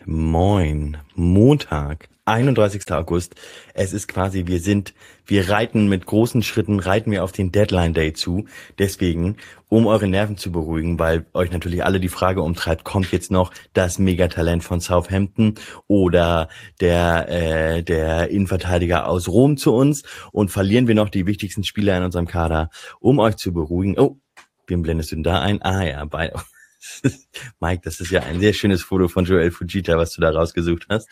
Moin, Montag, 31. August. Es ist quasi, wir reiten mit großen Schritten, reiten wir auf den Deadline Day zu. Deswegen, um eure Nerven zu beruhigen, weil euch natürlich alle die Frage umtreibt, kommt jetzt noch das Megatalent von Southampton oder der Innenverteidiger aus Rom zu uns und verlieren wir noch die wichtigsten Spieler in unserem Kader, um euch zu beruhigen. Oh, wen blendest du denn da ein? Ah ja, Mike, das ist ja ein sehr schönes Foto von Joel Fujita, was du da rausgesucht hast.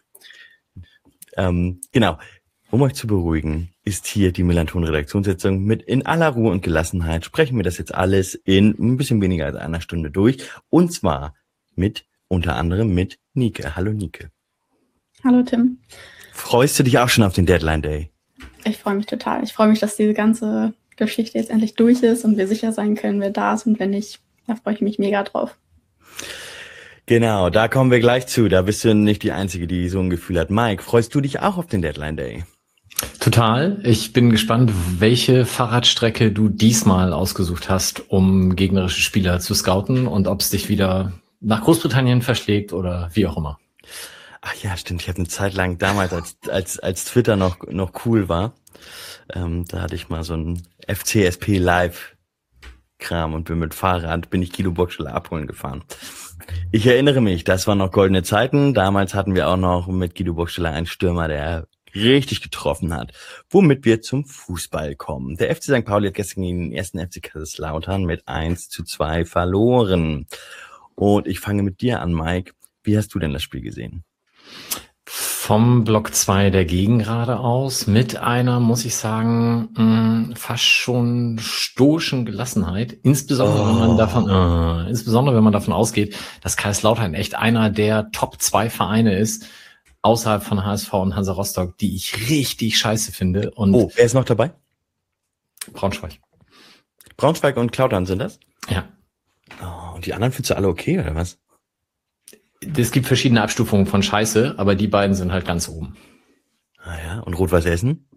Genau. Um euch zu beruhigen, ist hier die Millanton-Redaktionssitzung mit in aller Ruhe und Gelassenheit. Sprechen wir das jetzt alles in ein bisschen weniger als einer Stunde durch. Und zwar unter anderem mit Nike. Hallo Nike. Hallo Tim. Freust du dich auch schon auf den Deadline Day? Ich freue mich total. Ich freue mich, dass diese ganze Geschichte jetzt endlich durch ist und wir sicher sein können, wer da ist und wenn nicht. Da freue ich mich mega drauf. Genau, da kommen wir gleich zu. Da bist du nicht die Einzige, die so ein Gefühl hat. Mike, freust du dich auch auf den Deadline Day? Total. Ich bin gespannt, welche Fahrradstrecke du diesmal ausgesucht hast, um gegnerische Spieler zu scouten und ob es dich wieder nach Großbritannien verschlägt oder wie auch immer. Ach ja, stimmt. Ich habe eine Zeit lang damals, als Twitter noch cool war, da hatte ich mal so ein FCSP Live Kram und bin ich Guido Burgstaller abholen gefahren. Ich erinnere mich, das waren noch goldene Zeiten. Damals hatten wir auch noch mit Guido Burgstaller einen Stürmer, der richtig getroffen hat. Womit wir zum Fußball kommen. Der FC St. Pauli hat gestern gegen den 1. FC Kaiserslautern mit 1:2 verloren. Und ich fange mit dir an, Mike. Wie hast du denn das Spiel gesehen? Vom Block 2 der Gegengrade aus mit einer, muss ich sagen, fast schon stoischen Gelassenheit. Insbesondere wenn man davon ausgeht, dass Kaiserslautern echt einer der Top 2 Vereine ist, außerhalb von HSV und Hansa Rostock, die ich richtig scheiße finde. Und wer ist noch dabei? Braunschweig. Braunschweig und Klautern sind das? Ja. Und die anderen findest du alle okay, oder was? Es gibt verschiedene Abstufungen von Scheiße, aber die beiden sind halt ganz oben. Ah ja, und Rot-Weiß Essen?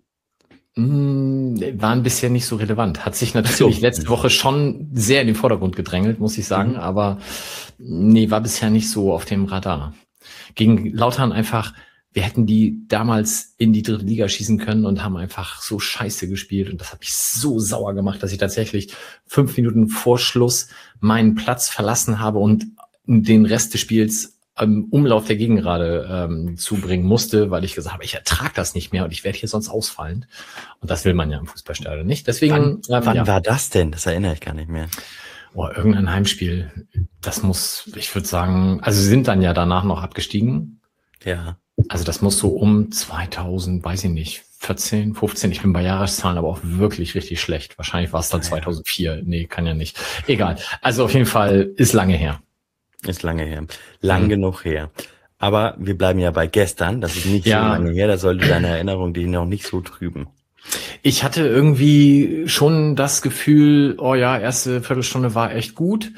Waren bisher nicht so relevant. Hat sich natürlich letzte Woche schon sehr in den Vordergrund gedrängelt, muss ich sagen, aber nee, war bisher nicht so auf dem Radar. Gegen Lautern einfach, wir hätten die damals in die 3. Liga schießen können und haben einfach so scheiße gespielt und das hat mich so sauer gemacht, dass ich tatsächlich 5 Minuten vor Schluss meinen Platz verlassen habe und den Rest des Spiels im Umlauf der Gegengrade zubringen musste, weil ich gesagt habe, ich ertrage das nicht mehr und ich werde hier sonst ausfallen. Und das will man ja im Fußballstadion nicht. Deswegen. Wann war das denn? Das erinnere ich gar nicht mehr. Irgendein Heimspiel. Das muss, ich würde sagen, also sie sind dann ja danach noch abgestiegen. Ja. Also das muss so um 2000, weiß ich nicht, 14, 15. Ich bin bei Jahreszahlen aber auch wirklich richtig schlecht. Wahrscheinlich war es dann 2004. Nee, kann ja nicht. Egal. Also auf jeden Fall ist lange her. Ist lange her. Lang genug her. Aber wir bleiben ja bei gestern. Das ist nicht so lange her. Da sollte deine Erinnerung dich noch nicht so trüben. Ich hatte irgendwie schon das Gefühl, erste Viertelstunde war echt gut.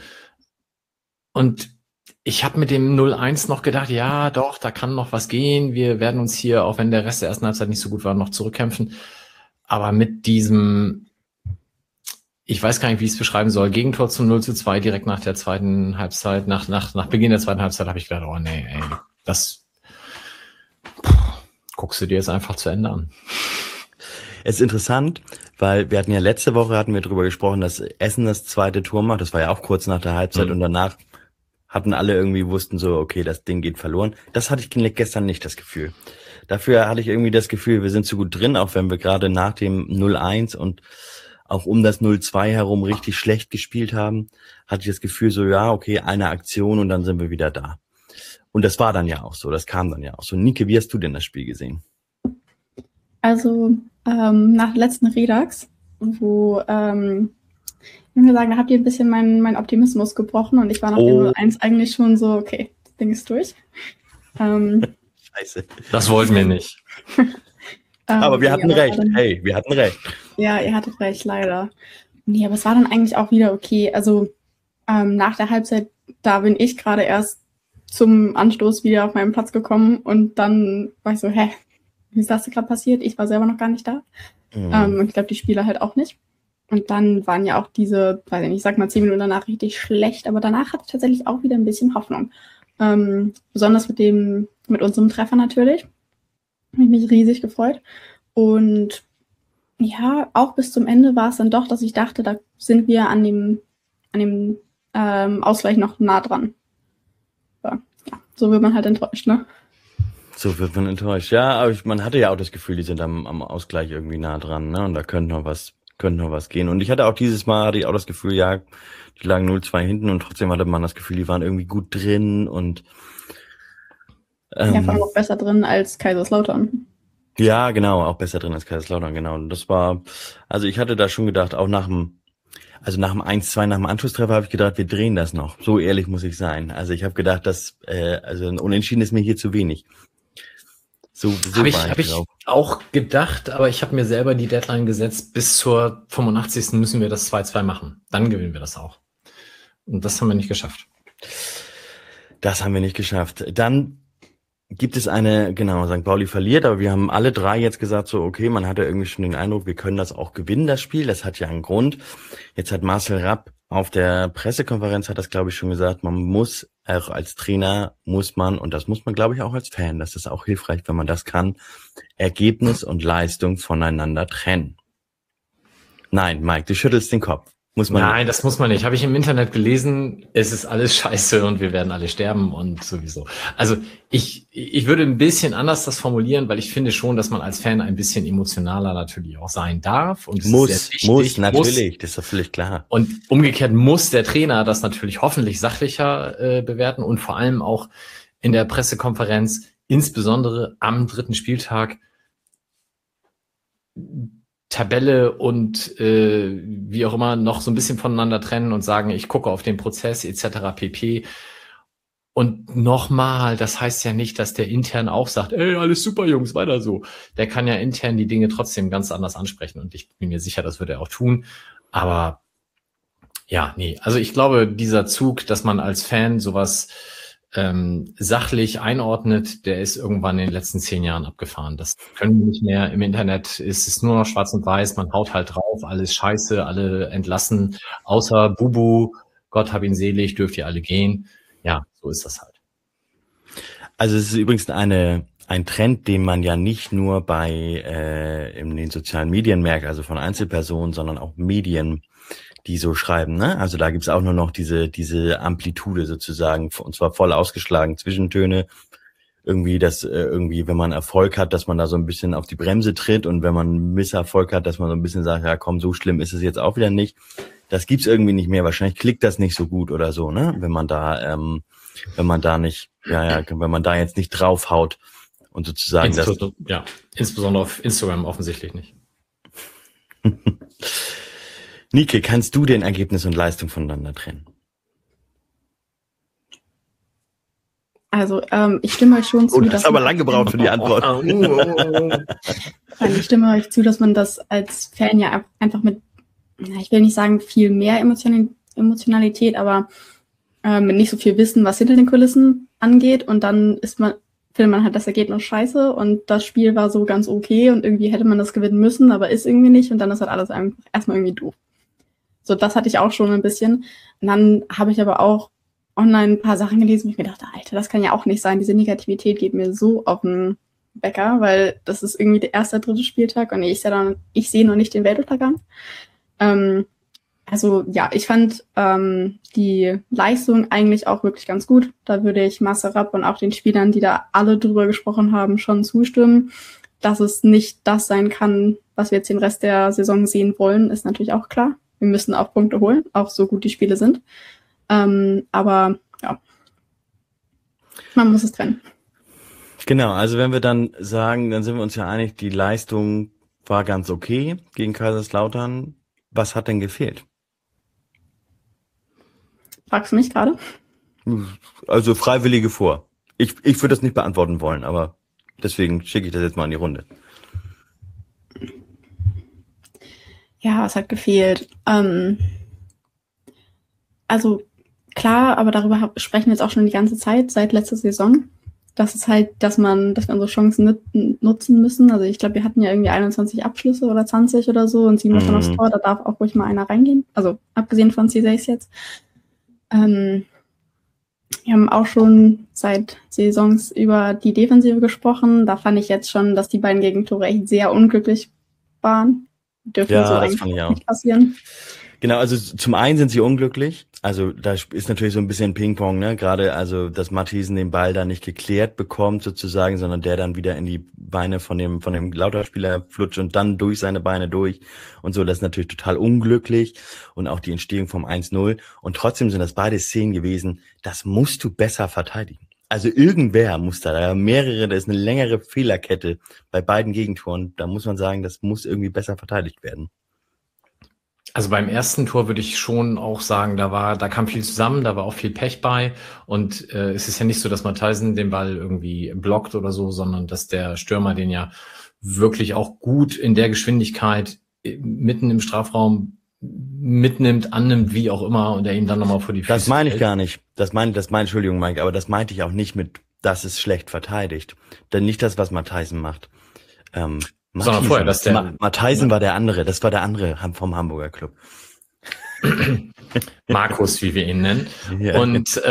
Und ich habe mit dem 0-1 noch gedacht, ja doch, da kann noch was gehen. Wir werden uns hier, auch wenn der Rest der ersten Halbzeit nicht so gut war, noch zurückkämpfen. Aber mit diesem, ich weiß gar nicht, wie ich es beschreiben soll, Gegentor zum 0:2 direkt nach der zweiten Halbzeit, nach Beginn der zweiten Halbzeit habe ich gedacht, das guckst du dir jetzt einfach zu Ende an. Es ist interessant, weil wir hatten ja letzte Woche drüber gesprochen, dass Essen das zweite Tor macht. Das war ja auch kurz nach der Halbzeit und danach hatten alle irgendwie wussten so, okay, das Ding geht verloren. Das hatte ich gestern nicht das Gefühl. Dafür hatte ich irgendwie das Gefühl, wir sind zu gut drin, auch wenn wir gerade nach dem 0-1 und auch um das 0-2 herum richtig schlecht gespielt haben, hatte ich das Gefühl so, ja, okay, eine Aktion und dann sind wir wieder da. Und das war dann ja auch so, das kam dann ja auch so. Nike, wie hast du denn das Spiel gesehen? Also nach der letzten Redax, wo ich würde sagen, da habt ihr ein bisschen meinen Optimismus gebrochen und ich war nach dem 0-1 eigentlich schon so, okay, das Ding ist durch. Scheiße. Das wollten wir nicht. Aber wir hatten recht. Wir hatten recht. Ja, ihr hattet recht, leider. Nee, aber es war dann eigentlich auch wieder okay. Also nach der Halbzeit, da bin ich gerade erst zum Anstoß wieder auf meinen Platz gekommen und dann war ich so, wie ist das gerade passiert? Ich war selber noch gar nicht da. Und ich glaube, die Spieler halt auch nicht. Und dann waren ja auch diese, weiß ich nicht, ich sag mal 10 Minuten danach richtig schlecht, aber danach hatte ich tatsächlich auch wieder ein bisschen Hoffnung. Besonders mit unserem Treffer natürlich. Habe ich mich riesig gefreut. Und ja, auch bis zum Ende war es dann doch, dass ich dachte, da sind wir an dem Ausgleich noch nah dran. Aber, ja, so wird man halt enttäuscht, ne? So wird man enttäuscht. Ja, aber man hatte ja auch das Gefühl, die sind am Ausgleich irgendwie nah dran, ne? Und da könnte noch was gehen. Und ich hatte auch dieses Mal, hatte ich auch das Gefühl, ja, die lagen 0-2 hinten und trotzdem hatte man das Gefühl, die waren irgendwie gut drin und Ja, vor allem auch besser drin als Kaiserslautern. ja, genau, auch besser drin als Kaiserslautern, genau. Und das war, also ich hatte da schon gedacht, auch nach dem 1-2, nach dem Anschlusstreffer habe ich gedacht, wir drehen das noch. So ehrlich muss ich sein. Also ich habe gedacht, also ein Unentschieden ist mir hier zu wenig. So Hab ich auch gedacht, aber ich habe mir selber die Deadline gesetzt, bis zur 85. müssen wir das 2-2 machen. Dann gewinnen wir das auch. Und das haben wir nicht geschafft. Das haben wir nicht geschafft. Dann gibt es genau, St. Pauli verliert, aber wir haben alle drei jetzt gesagt, so okay, man hatte irgendwie schon den Eindruck, wir können das auch gewinnen, das Spiel. Das hat ja einen Grund. Jetzt hat Marcel Rapp auf der Pressekonferenz, hat das glaube ich schon gesagt, man muss, auch als Trainer muss man, und das muss man glaube ich auch als Fan, das ist auch hilfreich, wenn man das kann, Ergebnis und Leistung voneinander trennen. Nein, Mike, du schüttelst den Kopf. Muss man Nein, das muss man nicht. Habe ich im Internet gelesen, es ist alles scheiße und wir werden alle sterben und sowieso. Also ich würde ein bisschen anders das formulieren, weil ich finde schon, dass man als Fan ein bisschen emotionaler natürlich auch sein darf. Und muss, natürlich, das ist doch völlig klar. Und umgekehrt muss der Trainer das natürlich hoffentlich sachlicher bewerten und vor allem auch in der Pressekonferenz, insbesondere am 3. Spieltag, Tabelle und wie auch immer noch so ein bisschen voneinander trennen und sagen, ich gucke auf den Prozess etc. pp. Und nochmal, das heißt ja nicht, dass der intern auch sagt, ey, alles super, Jungs, weiter so. Der kann ja intern die Dinge trotzdem ganz anders ansprechen und ich bin mir sicher, das wird er auch tun. Aber ja, nee, also ich glaube, dieser Zug, dass man als Fan sowas sachlich einordnet, der ist irgendwann in den letzten 10 Jahren abgefahren. Das können wir nicht mehr. Im Internet ist es nur noch schwarz und weiß, man haut halt drauf, alles scheiße, alle entlassen, außer Bubu, Gott hab ihn selig, dürft ihr alle gehen. Ja, so ist das halt. Also es ist übrigens ein Trend, den man ja nicht nur in den sozialen Medien merkt, also von Einzelpersonen, sondern auch Medien, die so schreiben, ne? Also da gibt's auch nur noch diese Amplitude sozusagen, und zwar voll ausgeschlagen, Zwischentöne, irgendwie, dass irgendwie, wenn man Erfolg hat, dass man da so ein bisschen auf die Bremse tritt und wenn man Misserfolg hat, dass man so ein bisschen sagt, ja komm, so schlimm ist es jetzt auch wieder nicht. Das gibt's irgendwie nicht mehr. Wahrscheinlich klickt das nicht so gut oder so, ne? Wenn man da jetzt nicht draufhaut und sozusagen insbesondere auf Instagram offensichtlich nicht. Nike, kannst du den Ergebnis und Leistung voneinander trennen? Also, ich stimme euch schon zu. Du hast aber lange gebraucht für die Antwort. Ich stimme euch zu, dass man das als Fan ja einfach mit, ich will nicht sagen viel mehr Emotionalität, aber mit nicht so viel Wissen, was hinter den Kulissen angeht. Und dann findet man halt das Ergebnis scheiße und das Spiel war so ganz okay und irgendwie hätte man das gewinnen müssen, aber ist irgendwie nicht und dann ist halt alles erstmal irgendwie doof. So, das hatte ich auch schon ein bisschen. Und dann habe ich aber auch online ein paar Sachen gelesen, wo ich mir dachte, Alter, das kann ja auch nicht sein. Diese Negativität geht mir so auf den Wecker, weil das ist irgendwie der 3. Spieltag und ich sehe noch nicht den Weltuntergang. Also ja, ich fand die Leistung eigentlich auch wirklich ganz gut. Da würde ich Marcel Rapp und auch den Spielern, die da alle drüber gesprochen haben, schon zustimmen. Dass es nicht das sein kann, was wir jetzt den Rest der Saison sehen wollen, ist natürlich auch klar. Wir müssen auch Punkte holen, auch so gut die Spiele sind. Aber ja, man muss es trennen. Genau, also wenn wir dann sagen, dann sind wir uns ja einig, die Leistung war ganz okay gegen Kaiserslautern. Was hat denn gefehlt? Fragst du mich gerade? Also Freiwillige vor. Ich würde das nicht beantworten wollen, aber deswegen schicke ich das jetzt mal in die Runde. Ja, was hat gefehlt? Also klar, aber darüber sprechen wir jetzt auch schon die ganze Zeit, seit letzter Saison. Das ist halt, dass wir unsere Chancen nutzen müssen. Also ich glaube, wir hatten ja irgendwie 21 Abschlüsse oder 20 oder so und 7 davon aufs Tor, da darf auch ruhig mal einer reingehen. Also abgesehen von C6 jetzt. Wir haben auch schon seit Saisons über die Defensive gesprochen. Da fand ich jetzt schon, dass die beiden Gegentore echt sehr unglücklich waren. Dürfen Ja, so das eigentlich fand ich auch auch. nicht passieren. Genau, also zum einen sind sie unglücklich. Also da ist natürlich so ein bisschen Ping-Pong, ne? Gerade also, dass Matthiesen den Ball da nicht geklärt bekommt sozusagen, sondern der dann wieder in die Beine von dem Lauter-Spieler flutscht und dann durch seine Beine durch und so. Das ist natürlich total unglücklich und auch die Entstehung vom 1-0. Und trotzdem sind das beide Szenen gewesen, das musst du besser verteidigen. Also irgendwer muss da mehrere, da ist eine längere Fehlerkette bei beiden Gegentoren. Da muss man sagen, das muss irgendwie besser verteidigt werden. Also beim ersten Tor würde ich schon auch sagen, da kam viel zusammen, da war auch viel Pech bei und es ist ja nicht so, dass Matthiesen den Ball irgendwie blockt oder so, sondern dass der Stürmer den ja wirklich auch gut in der Geschwindigkeit mitten im Strafraum mitnimmt, annimmt, wie auch immer, und er ihn dann nochmal vor die Füße Das meine ich fällt. gar nicht. Entschuldigung, Mike, aber das meinte ich auch nicht mit, das ist schlecht verteidigt. Denn nicht das, was Matthiesen macht. Sondern vorher, dass der Matthiesen war der andere, das war der andere vom Hamburger Club. Markus, wie wir ihn nennen. Ja. Und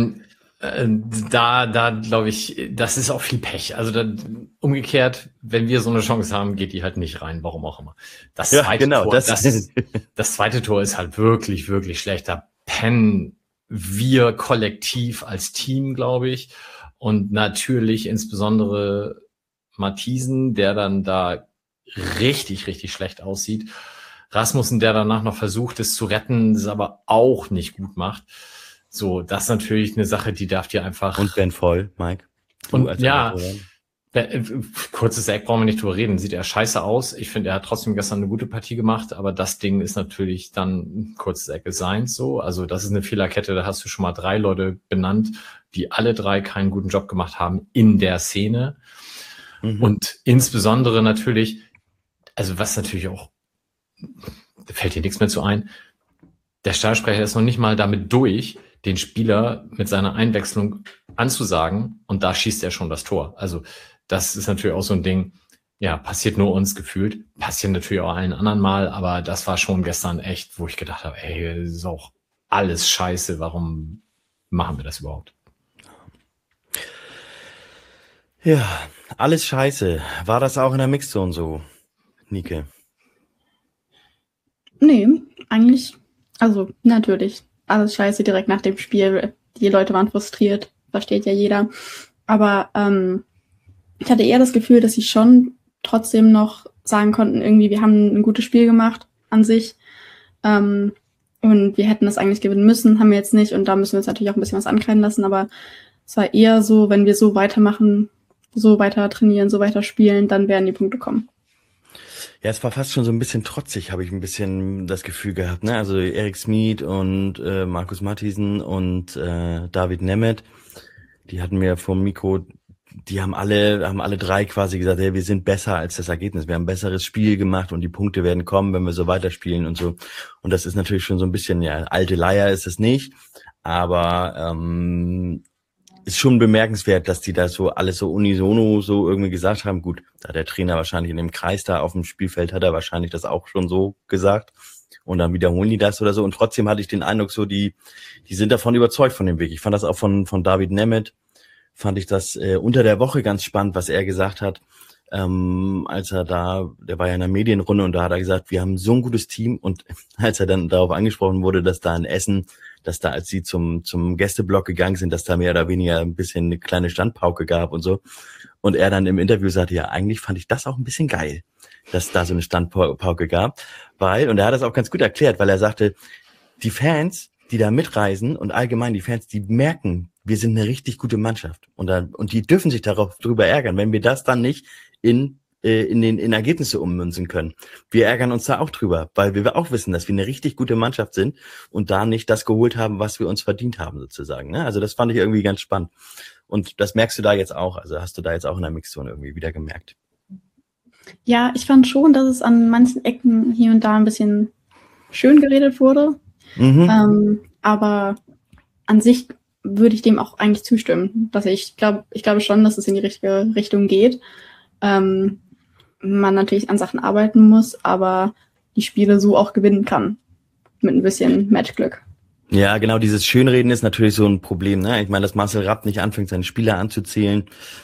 da glaube ich, das ist auch viel Pech. Also umgekehrt, wenn wir so eine Chance haben, geht die halt nicht rein, warum auch immer. Das Ja, zweite genau, Tor, das zweite Tor ist halt wirklich, wirklich schlecht. Da pennen wir kollektiv als Team, glaube ich. Und natürlich insbesondere Matthiesen, der dann da richtig, richtig schlecht aussieht. Rasmussen, der danach noch versucht, es zu retten, das aber auch nicht gut macht. So, das ist natürlich eine Sache, die darf dir einfach... Und Ben Voll, Mike. Und ja, kurzes Eck brauchen wir nicht drüber reden. Sieht er scheiße aus. Ich finde, er hat trotzdem gestern eine gute Partie gemacht, aber das Ding ist natürlich dann kurzes Eck ist seins so. Also das ist eine Fehlerkette, da hast du schon mal 3 Leute benannt, die alle 3 keinen guten Job gemacht haben in der Szene. Mhm. Und insbesondere natürlich, also was natürlich auch, da fällt dir nichts mehr zu ein, der Stadionsprecher ist noch nicht mal damit durch, den Spieler mit seiner Einwechslung anzusagen, und da schießt er schon das Tor. Also das ist natürlich auch so ein Ding, ja, passiert nur uns gefühlt, passiert natürlich auch allen anderen mal, aber das war schon gestern echt, wo ich gedacht habe, ey, das ist auch alles scheiße, warum machen wir das überhaupt? Ja, alles scheiße. War das auch in der Mixzone so, Nike? Nee, eigentlich, also natürlich, alles scheiße direkt nach dem Spiel. Die Leute waren frustriert, versteht ja jeder. Aber ich hatte eher das Gefühl, dass sie schon trotzdem noch sagen konnten, irgendwie, wir haben ein gutes Spiel gemacht an sich. Und wir hätten das eigentlich gewinnen müssen, haben wir jetzt nicht. Und da müssen wir uns natürlich auch ein bisschen was ankreiden lassen. Aber es war eher so, wenn wir so weitermachen, so weiter trainieren, so weiter spielen, dann werden die Punkte kommen. Ja, es war fast schon so ein bisschen trotzig, habe ich ein bisschen das Gefühl gehabt, ne? Also Erik Smid und Markus Matthiesen und David Nemeth, die hatten mir vom Mikro, die haben alle 3 quasi gesagt, hey, wir sind besser als das Ergebnis, wir haben ein besseres Spiel gemacht und die Punkte werden kommen, wenn wir so weiterspielen und so. Und das ist natürlich schon so ein bisschen, ja, alte Leier ist es nicht, aber ist schon bemerkenswert, dass die da so alles so unisono so irgendwie gesagt haben. Gut, da der Trainer wahrscheinlich in dem Kreis da auf dem Spielfeld hat er wahrscheinlich das auch schon so gesagt. Und dann wiederholen die das oder so. Und trotzdem hatte ich den Eindruck, so die sind davon überzeugt von dem Weg. Ich fand das auch von David Nemeth, fand ich das unter der Woche ganz spannend, was er gesagt hat. Als er der war ja in der Medienrunde und da hat er gesagt, wir haben so ein gutes Team, und als er dann darauf angesprochen wurde, dass da in Essen, dass da, als sie zum Gästeblock gegangen sind, dass da mehr oder weniger ein bisschen eine kleine Standpauke gab und so, und er dann im Interview sagte, ja, eigentlich fand ich das auch ein bisschen geil, dass da so eine Standpauke gab, und er hat das auch ganz gut erklärt, weil er sagte, die Fans, die da mitreisen und allgemein die Fans, die merken, wir sind eine richtig gute Mannschaft, und die dürfen sich darüber ärgern, wenn wir das dann nicht in Ergebnisse ummünzen können. Wir ärgern uns da auch drüber, weil wir auch wissen, dass wir eine richtig gute Mannschaft sind und da nicht das geholt haben, was wir uns verdient haben, sozusagen. Ne? Also das fand ich irgendwie ganz spannend. Und das merkst du da jetzt auch, also hast du da jetzt auch in der Mixzone irgendwie wieder gemerkt. Ja, ich fand schon, dass es an manchen Ecken hier und da ein bisschen schön geredet wurde. Mhm. Aber an sich würde ich dem auch eigentlich zustimmen. Dass ich glaube schon, dass es in die richtige Richtung geht. Man natürlich an Sachen arbeiten muss, aber die Spiele so auch gewinnen kann. Mit ein bisschen Matchglück. Ja, genau, dieses Schönreden ist natürlich so ein Problem, ne? Ich meine, dass Marcel Rapp nicht anfängt, seine Spieler anzuzählen.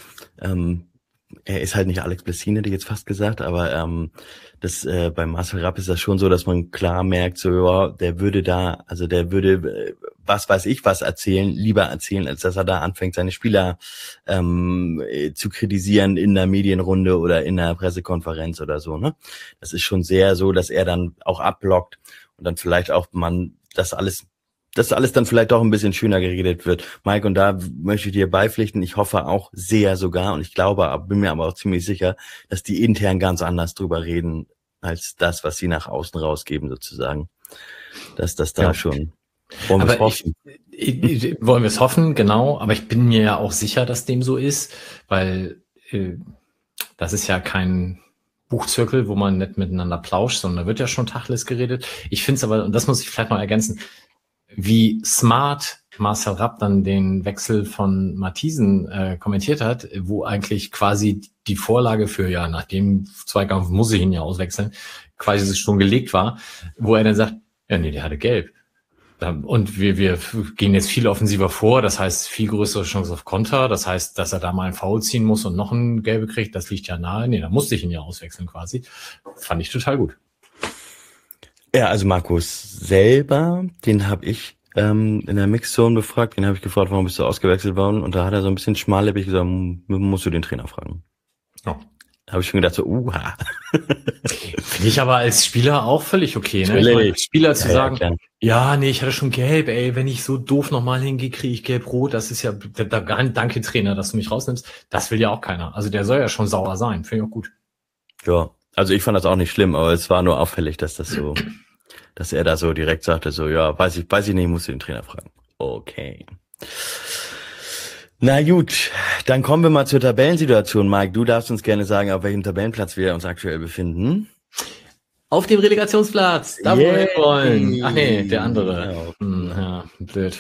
Er ist halt nicht Alex Blessin, hätte ich jetzt fast gesagt, aber bei Marcel Rapp ist das schon so, dass man klar merkt, so, ja, der würde was weiß ich was lieber erzählen, als dass er da anfängt, seine Spieler zu kritisieren in der Medienrunde oder in der Pressekonferenz oder so, ne? Das ist schon sehr so, dass er dann auch abblockt und dann vielleicht auch dass alles dann vielleicht auch ein bisschen schöner geredet wird. Mike, und da möchte ich dir beipflichten, ich hoffe auch sehr sogar, und ich glaube, bin mir aber auch ziemlich sicher, dass die intern ganz anders drüber reden, als das, was sie nach außen rausgeben, sozusagen. Dass das da schon, wollen wir es hoffen. Wollen wir es hoffen, genau, aber ich bin mir ja auch sicher, dass dem so ist, weil das ist ja kein Buchzirkel, wo man nicht miteinander plauscht, sondern da wird ja schon Tacheles geredet. Ich finde es aber, und das muss ich vielleicht noch ergänzen, wie smart Marcel Rapp dann den Wechsel von Matthiesen kommentiert hat, wo eigentlich quasi die Vorlage für, ja, nach dem Zweikampf muss ich ihn ja auswechseln, quasi schon gelegt war, wo er dann sagt, ja, nee, der hatte gelb. Und wir gehen jetzt viel offensiver vor, das heißt viel größere Chance auf Konter, das heißt, dass er da mal einen Foul ziehen muss und noch einen Gelbe kriegt, das liegt ja nahe. Nee, da musste ich ihn ja auswechseln quasi. Fand ich total gut. Ja, also Markus selber, den habe ich in der Mixzone befragt, den habe ich gefragt, warum bist du ausgewechselt worden? Und da hat er so ein bisschen schmallippig gesagt, musst du den Trainer fragen. Ja. Da habe ich schon gedacht, so, Finde ich aber als Spieler auch völlig okay, ne? Ich meine, als Spieler zu sagen, ja, nee, ich hatte schon gelb, ey, wenn ich so doof nochmal hingehe, kriege ich gelb-rot, das ist ja, danke Trainer, dass du mich rausnimmst, das will ja auch keiner. Also der soll ja schon sauer sein, finde ich auch gut. Ja, also ich fand das auch nicht schlimm, aber es war nur auffällig, dass er da so direkt sagte, so, ja, weiß ich nicht, musst du den Trainer fragen. Okay. Na gut, dann kommen wir mal zur Tabellensituation. Mike, du darfst uns gerne sagen, auf welchem Tabellenplatz wir uns aktuell befinden. Auf dem Relegationsplatz, da wo wir wollen. Ach nee, der andere. Ja, blöd.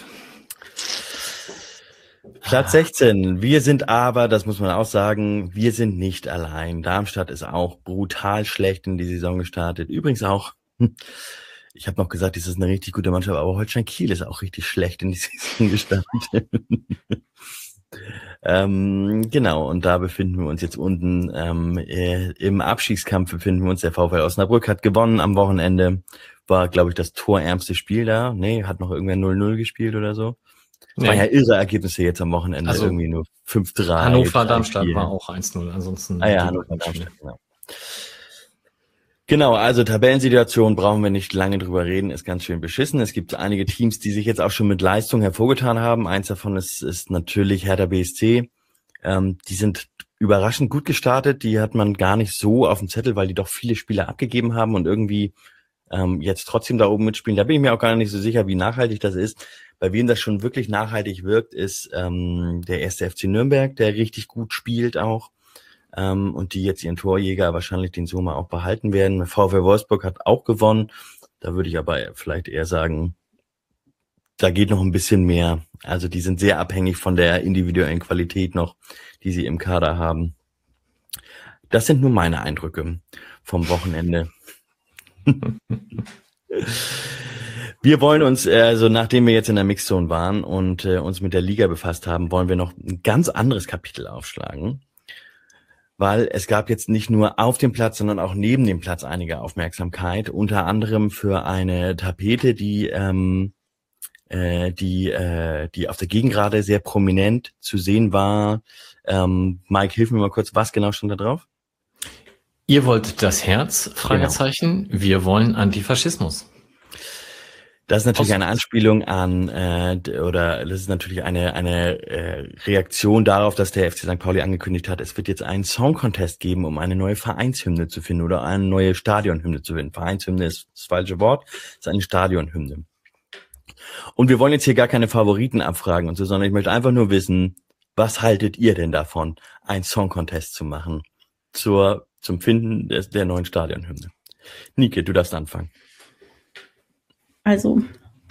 Platz 16. Wir sind aber, das muss man auch sagen, wir sind nicht allein. Darmstadt ist auch brutal schlecht in die Saison gestartet. Übrigens auch, ich habe noch gesagt, das ist eine richtig gute Mannschaft, aber Holstein Kiel ist auch richtig schlecht in die Saison gestartet. Genau, und da befinden wir uns jetzt unten im Abstiegskampf befinden wir uns. Der VfL Osnabrück hat gewonnen am Wochenende, war, glaube ich, das torärmste Spiel da. Nee, hat noch irgendwer 0-0 gespielt oder so. Das waren ja irre Ergebnisse jetzt am Wochenende, also irgendwie nur 5-3. Hannover-Darmstadt war auch 1-0, ansonsten. Hannover-Darmstadt, genau. Genau, also Tabellensituation brauchen wir nicht lange drüber reden, ist ganz schön beschissen. Es gibt einige Teams, die sich jetzt auch schon mit Leistung hervorgetan haben. Eins davon ist natürlich Hertha BSC. Die sind überraschend gut gestartet. Die hat man gar nicht so auf dem Zettel, weil die doch viele Spieler abgegeben haben und irgendwie jetzt trotzdem da oben mitspielen. Da bin ich mir auch gar nicht so sicher, wie nachhaltig das ist. Bei wem das schon wirklich nachhaltig wirkt, ist der 1. FC Nürnberg, der richtig gut spielt auch. Und die jetzt ihren Torjäger wahrscheinlich den Sommer auch behalten werden. VfL Wolfsburg hat auch gewonnen. Da würde ich aber vielleicht eher sagen, da geht noch ein bisschen mehr. Also die sind sehr abhängig von der individuellen Qualität noch, die sie im Kader haben. Das sind nur meine Eindrücke vom Wochenende. Wir wollen uns, also nachdem wir jetzt in der Mixzone waren und uns mit der Liga befasst haben, wollen wir noch ein ganz anderes Kapitel aufschlagen. Weil es gab jetzt nicht nur auf dem Platz, sondern auch neben dem Platz einige Aufmerksamkeit, unter anderem für eine Tapete, die auf der Gegengrade sehr prominent zu sehen war. Mike, hilf mir mal kurz, was genau stand da drauf? Ihr wolltet das Herz, Fragezeichen, genau. Wir wollen Antifaschismus. Das ist natürlich eine Anspielung an, oder das ist natürlich eine Reaktion darauf, dass der FC St. Pauli angekündigt hat, es wird jetzt einen Song-Contest geben, um eine neue Vereinshymne zu finden oder eine neue Stadionhymne zu finden. Vereinshymne ist das falsche Wort, ist eine Stadionhymne. Und wir wollen jetzt hier gar keine Favoriten abfragen und so, sondern ich möchte einfach nur wissen, was haltet ihr denn davon, einen Song-Contest zu machen zum Finden der neuen Stadionhymne? Nike, du darfst anfangen. Also,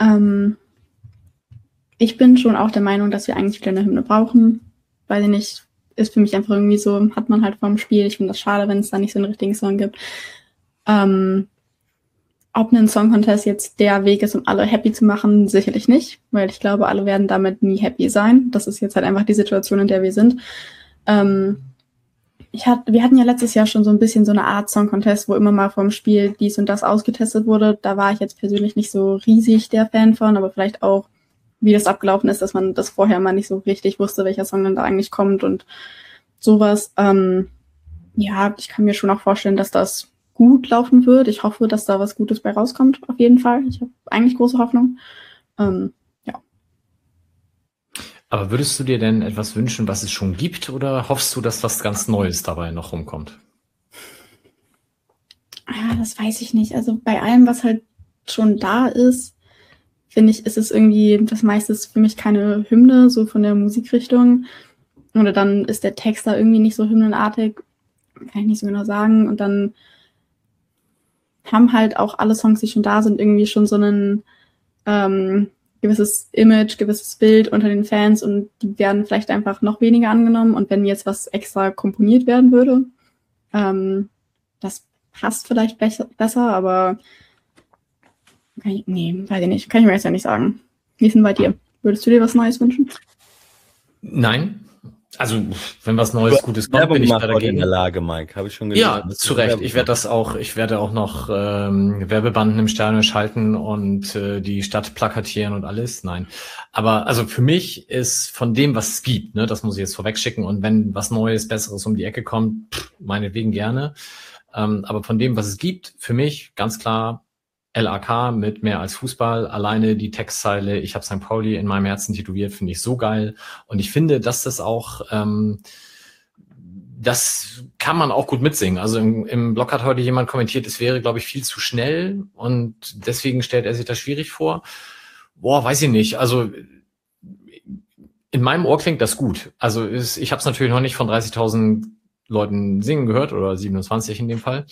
ich bin schon auch der Meinung, dass wir eigentlich wieder eine Hymne brauchen. Weiß ich nicht, ist für mich einfach irgendwie so, hat man halt vorm Spiel. Ich finde das schade, wenn es da nicht so einen richtigen Song gibt. Ob ein Song Contest jetzt der Weg ist, um alle happy zu machen, sicherlich nicht, weil ich glaube, alle werden damit nie happy sein. Das ist jetzt halt einfach die Situation, in der wir sind. Wir hatten ja letztes Jahr schon so ein bisschen so eine Art Song Contest, wo immer mal vom Spiel dies und das ausgetestet wurde. Da war ich jetzt persönlich nicht so riesig der Fan von, aber vielleicht auch, wie das abgelaufen ist, dass man das vorher mal nicht so richtig wusste, welcher Song dann da eigentlich kommt und sowas. Ja, ich kann mir schon auch vorstellen, dass das gut laufen wird. Ich hoffe, dass da was Gutes bei rauskommt, auf jeden Fall. Ich habe eigentlich große Hoffnung. Ja. Aber würdest du dir denn etwas wünschen, was es schon gibt, oder hoffst du, dass was ganz Neues dabei noch rumkommt? Ja, das weiß ich nicht. Also bei allem, was halt schon da ist, finde ich, ist es irgendwie, das meiste ist für mich keine Hymne, so von der Musikrichtung. Oder dann ist der Text da irgendwie nicht so hymnenartig, kann ich nicht so genau sagen. Und dann haben halt auch alle Songs, die schon da sind, irgendwie schon so ein gewisses Image, gewisses Bild unter den Fans und die werden vielleicht einfach noch weniger angenommen. Und wenn jetzt was extra komponiert werden würde, das passt vielleicht besser, aber weiß ich nicht, kann ich mir jetzt ja nicht sagen. Wie ist denn bei dir? Würdest du dir was Neues wünschen? Nein. Also, wenn was Neues, Gutes kommt, bin ich da dagegen. In der Lage, Mike, habe ich schon gelesen. Ja, zu Recht. Ich werde auch noch Werbebanden im Stadion schalten und die Stadt plakatieren und alles. Nein. Aber also für mich ist von dem, was es gibt, ne, das muss ich jetzt vorweg schicken, und wenn was Neues, Besseres um die Ecke kommt, meinetwegen gerne. Aber von dem, was es gibt, für mich ganz klar LAK mit mehr als Fußball. Alleine die Textzeile, ich habe St. Pauli in meinem Herzen tätowiert, finde ich so geil. Und ich finde, dass das auch, das kann man auch gut mitsingen. Also im Blog hat heute jemand kommentiert, es wäre, glaube ich, viel zu schnell und deswegen stellt er sich das schwierig vor. Boah, weiß ich nicht. Also in meinem Ohr klingt das gut. Also ich habe es natürlich noch nicht von 30.000 Leuten singen gehört oder 27 in dem Fall.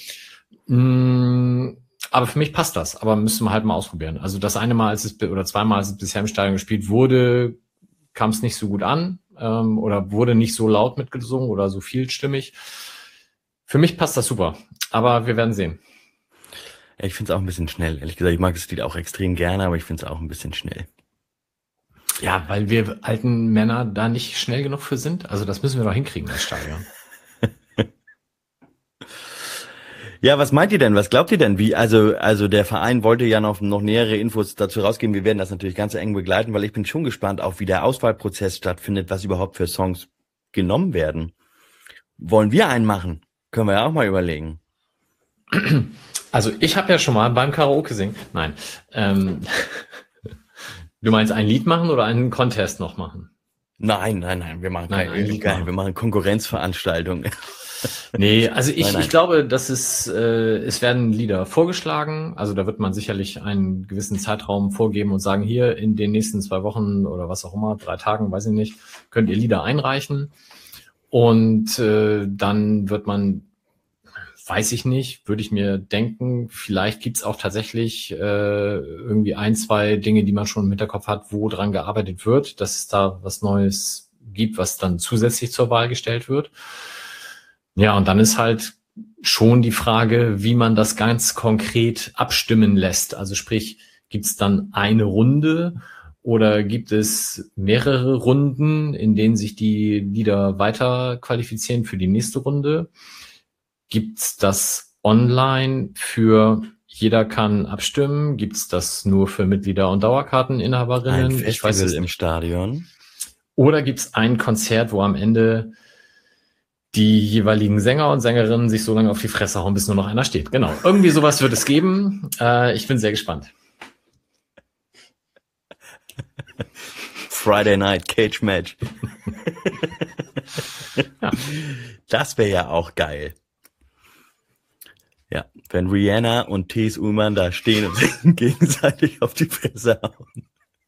Aber für mich passt das, aber müssen wir halt mal ausprobieren. Also das eine Mal, oder zweimal, als es bisher im Stadion gespielt wurde, kam es nicht so gut an oder wurde nicht so laut mitgesungen oder so vielstimmig. Für mich passt das super, aber wir werden sehen. Ja, ich finde es auch ein bisschen schnell. Ehrlich gesagt, ich mag das Lied auch extrem gerne, aber ich finde es auch ein bisschen schnell. Ja, weil wir alten Männer da nicht schnell genug für sind. Also das müssen wir doch hinkriegen, das Stadion. Ja, was meint ihr denn? Was glaubt ihr denn? Also der Verein wollte ja noch nähere Infos dazu rausgeben. Wir werden das natürlich ganz eng begleiten, weil ich bin schon gespannt, auch wie der Auswahlprozess stattfindet, was überhaupt für Songs genommen werden. Wollen wir einen machen? Können wir ja auch mal überlegen. Also ich habe ja schon mal beim Karaoke singen. Nein. Du meinst ein Lied machen oder einen Contest noch machen? Nein. Wir machen wir machen Konkurrenzveranstaltungen. Nee, also ich glaube, dass es werden Lieder vorgeschlagen. Also da wird man sicherlich einen gewissen Zeitraum vorgeben und sagen, hier in den nächsten 2 Wochen oder was auch immer, 3 Tagen, weiß ich nicht, könnt ihr Lieder einreichen. Und dann wird man, weiß ich nicht, würde ich mir denken, vielleicht gibt's auch tatsächlich irgendwie 1, 2 Dinge, die man schon im Hinterkopf hat, wo dran gearbeitet wird, dass es da was Neues gibt, was dann zusätzlich zur Wahl gestellt wird. Ja, und dann ist halt schon die Frage, wie man das ganz konkret abstimmen lässt. Also sprich, gibt's dann eine Runde oder gibt es mehrere Runden, in denen sich die Lieder weiter qualifizieren für die nächste Runde? Gibt's das online für jeder kann abstimmen? Gibt's das nur für Mitglieder und Dauerkarteninhaberinnen? Ein Festival im Stadion. Oder gibt's ein Konzert, wo am Ende die jeweiligen Sänger und Sängerinnen sich so lange auf die Fresse hauen, bis nur noch einer steht? Genau. Irgendwie sowas wird es geben. Ich bin sehr gespannt. Friday Night Cage Match. Ja. Das wäre ja auch geil. Ja, wenn Rihanna und T.S. Ullmann da stehen und sich gegenseitig auf die Fresse hauen.